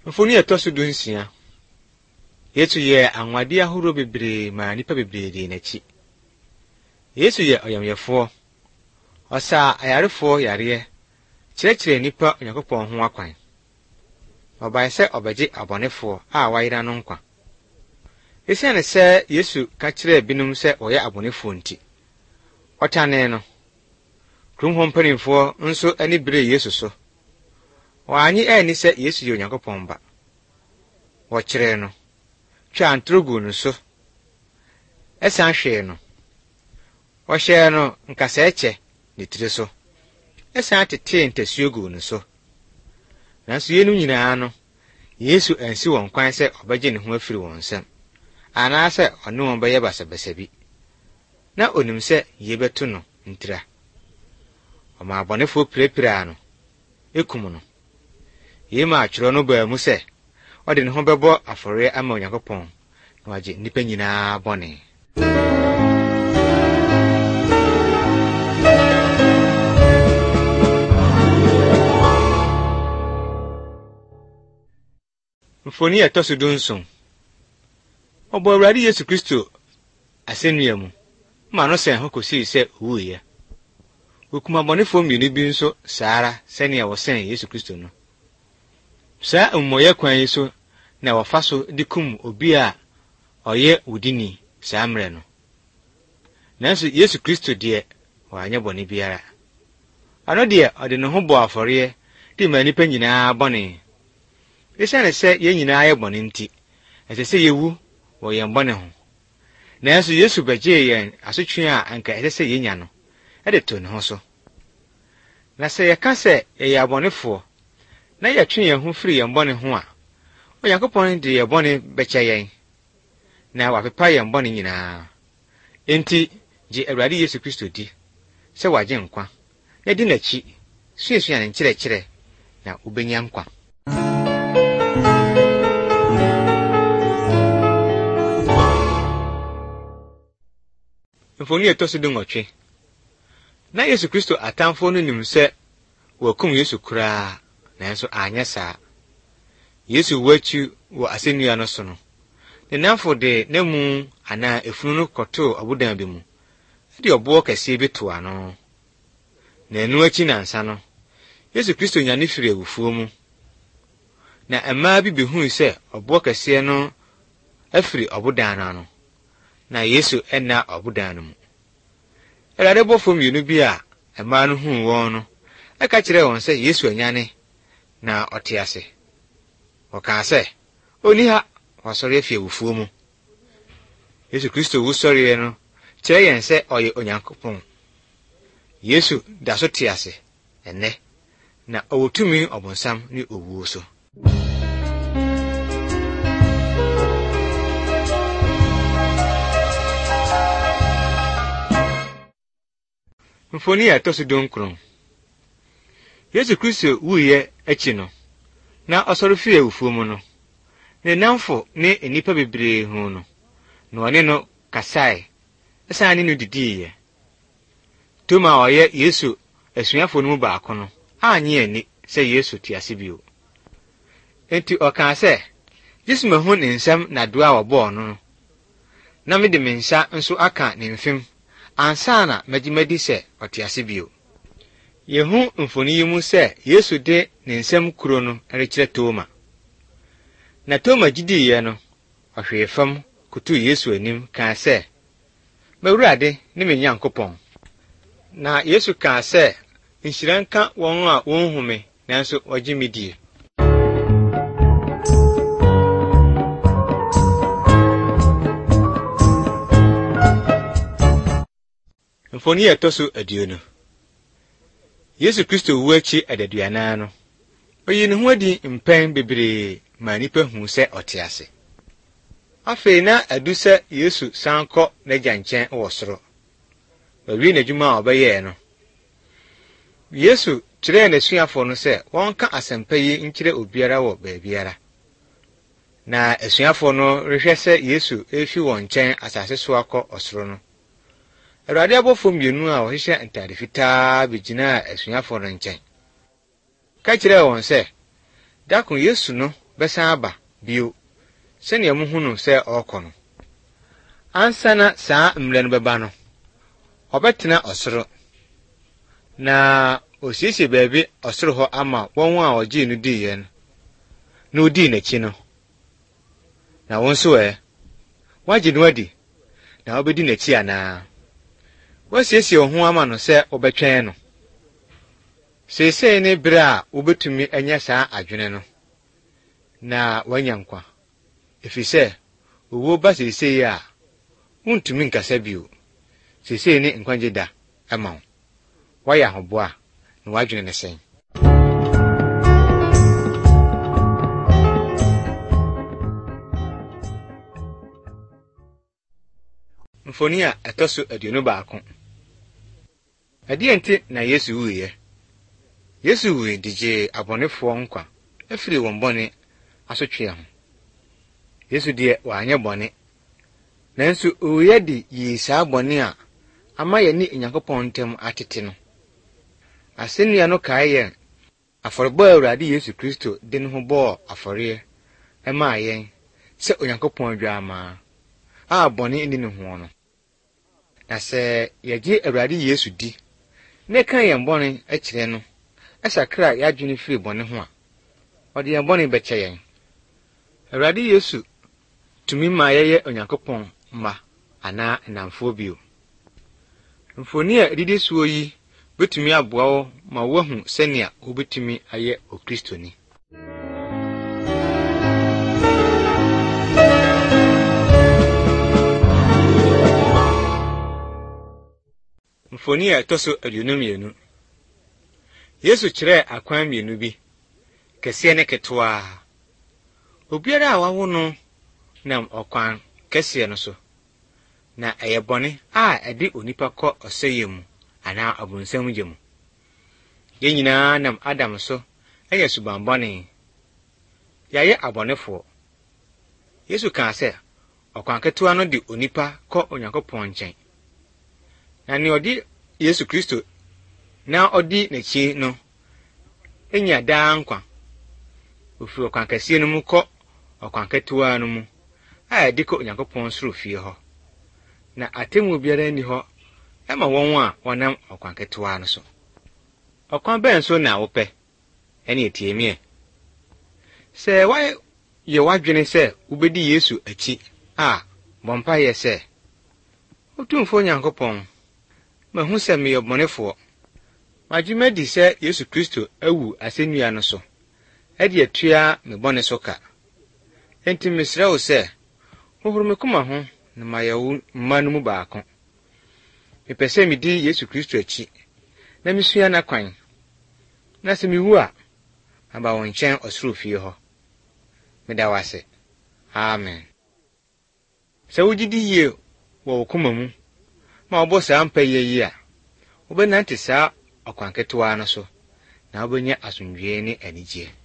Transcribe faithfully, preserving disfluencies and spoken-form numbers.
Mfoni etoso dunsia. Yesu ye anwade ahoro bebre ma nipa bebre di nachi. Yesu ye oyamyefo. Osa ayarefo yare. Kirekire nipa Onyankopɔn ho akwan. Obaye se obeje abonefo a wayira no nkwa. Esiane se Yesu ka kire binum se oye abonefo nti. Otane no. Krumhom panimfo nso ani bere Yesu so. Wanyi eni se Yesu ye Onyankopɔn ba. Wo kire no. Twa antrogu no so. Esan hwe no. Wo hye no nkasa eche ne tire so. Esan tete ntasuogu no so. Nanso yenu nyinaa no Yesu ansi won kwan se obeje ne ho afiri won nsam. Ana se ono won beye basabasa bi. Na onim se yebeto no ntira. Oma abonefo pirepira no ekum no. Yema atwero no ba mu se ode ne ho bebo afore ama Onyankopɔn na waje nipa nyinaa bone. Mfoni etoso dunson. Obo Awurade Yesu Kristo asennua mu. Ma no sen ho kosi se wuye. Okuma bonefo mienu bi nso saara sene wo sen Yesu Kristo no. Sa mmoye kwan yi so na wo faso dikum obi a oye udini sa mre no. Nanso Yesu Kristo de wanya bone biara. Ano de ode ne ho bo afore di ma nipa nyinaa bone. Esiane se ye nyinaa ye bone nti ese se yewu wo ye bone ho. Nanso Yesu beje yen asotwe a anka ese se yenya no e de to ne ho so. Na se ye ka se ye abonefo na ye twe yen ho firi yen bone ho a Onyankopɔn de ye bone beche yen na wapepa yen bone nyinaa. Enti je Awurade Yesu Kristo di se waje nkwa na di nachi suesua ne nkire kire na ubenya nkwa. Mfoni etoso dungotwe. Na Yesu Kristo atamfo no nim se wakum Yesu kura nanso anya saa. Yesu wachi wo asennua no so no. Ne namfo de nemu ana efunu no koto abudan bi mu. De obo kase bi to ano. Na enu achi nansa no. Yesu Kristo nyane firi awufuo mu. Na ema bi behun se obo kase no afiri obudan ano. Na Yesu enna obudan no mu. Erade bofo mienu bi a ema no hu won no. Eka kire won se Yesu anyane na ote ase. Oka se oni ha wasori afie wufuo mu. Yesu Kristo wu sori no kire yen se oye Onyankopɔn. Yesu da so te ase enne na owotumi obonsam ni owuo so. Mfoni etoso donkron. Yesu Kristo wuye echi no na osoro fie wufuo mu no. Ne namfo ne enipa bebre hu no. Na one no kasai. Esa ne no didiye. Toma oye Yesu asuafo no mu baako no. Anye ani se Yesu ti ase bio. Enti oka se Yesu mahu ne nsam na doa obo no. Na me de mensa nso aka ne mfem. Ansa na magimadi se otiase bio. Yehu mfoni yimu se Yesu de ne nsam kuro no rekire Toma. Na Toma gidi ye no ohwe fam kutu Yesu anim ka se Mawurade ne me Nyankopɔn. Na Yesu ka se nhiranka won a wonhume nanso wagimidie. Mfoni etoso aduonu. Yesu Kristo wuachi adaduana no. Oyi ne ho adi mpen bebre ma nipa hu se otiase. Afei na adu se Yesu sanko na gyanchen wo soro. Bawi na dwuma obaye no. Yesu kire na suafo no se wonka asempa yi nkire obiara wo baabiara. Na asuafo no rehwe se Yesu efi won nchen asase so akọ osoro no. Awurade abofo mienu a ohihye ntade fitaa begina asuafo no nchen. Ka kire won se dakon Yesu no bɛsan aba bio sɛnea muhunu sɛ ɔkɔ no. Ansa na saa mmerɛ no bɛba no, ɔbɛtena ɔsoro na osiesie baabi ɔsoro hɔ ama wɔn a ɔgyee no diiɛ no na odii n'akyi no. Na wɔn nso ɛ wagye no adi na wɔbɛdi n'akyi anaa? Wasiesie wo ho ama no sɛ wɔbɛtwɛn no. Seesei ne bere a wobɛtumi anya saa adwene no na wanya nkwa, ɛfiri sɛ owuo ba seesei a wontumi nkasa bio. Seesei ne nkwagye da ɛma wo. Wayɛ ahoboa na wadwene ne sɛn. Mfoni a ɛtɔ so aduonu baako. Ɛdeɛ nti na Yesu wuiɛ. Yesu wui de gye abɔnefoɔ nkwa afiri wɔn bɔne asotwe ho. Yesu deɛ wanyɛ bɔne, nanso owuiɛ de yi saa bɔne a ama yɛ ne Onyankopɔn ntam atete no. Asɛnnua no kae yɛn afɔrebɔ a Awurade Yesu Kristo de ne ho bɔɔ afɔreɛ ɛmaa yɛn sɛ Onyankopɔn dwammaa a bɔne nni ne ho no. Na sɛ yɛgye Awurade Yesu di na ɛka yɛn bɔne akyerɛ no, ɛsakra yɛadwene firi bɔne ho a, ɔde yɛn bɔne bɛkyɛ yɛn. Awurade Yesu tumi ma yɛyɛ Onyankopɔn mma anaa nnamfoɔ bio. Mfoni a ɛdidi soɔ yi betumi aboa wo ma woahu sɛnea wobetumi ayɛ okristoni. Mfoni a ɛtɔ so aduonu mmienu. Yesu kyerɛ akwan mmienu bi, kɛseɛ ne ketewa. Obiara a wawo no nam ɔkwan kɛseɛ no so, na ɛyɛ bɔne a ɛde onipa kɔ ɔsɛeɛ mu anaa abonsam gye mu. Yɛn nyinaa nam Adam so ɛyɛ subanbɔne. Yɛayɛ abɔnefoɔ. Yesu kaa sɛ ɔkwan ketewa no de onipa kɔ Onyankopɔn nkyɛn. Na ne ɔde Yesu Kristo na ɔdi n'akyi no enya daa nkwa. Ofiri ɔkwan kɛseɛ no mu kɔ ɔkwan ketewa no mu a ɛde kɔ Onyankopɔn soro fie hɔ. Na atemmu biara ni hɔ ɛma wɔn a wɔnam ɔkwan ketewa no so. Ɔkwan bɛn so na wopɛ ɛne etiemie. Sɛ wayɛ yɛ wadwene sɛ wobedi Yesu akyi a bɔmpa yɛ sɛ Otumfo Nyankopɔn, mahu sɛ meyɛ bɔnefoɔ. Magye madi sɛ Yesu Kristo awu asennua no so ɛde atua me bɔne so ka. Enti mesrɛ wo sɛ hohoro me koma ho na mayɛ wo mma no mu baako. Mepɛ sɛ medi Yesu Kristo akyi na misua n'akwan. Na sɛ miwu a, aba wo nkyɛn ɔsoro fie hɔ. Meda wo ase. Amen. Sɛ wogyidi yie wɔ wo koma mu ma wɔbɔ saa mpa yi a, wobɛnante saa ɔkwan ketewa no so na wobɛnya asomdwoe ne anigye.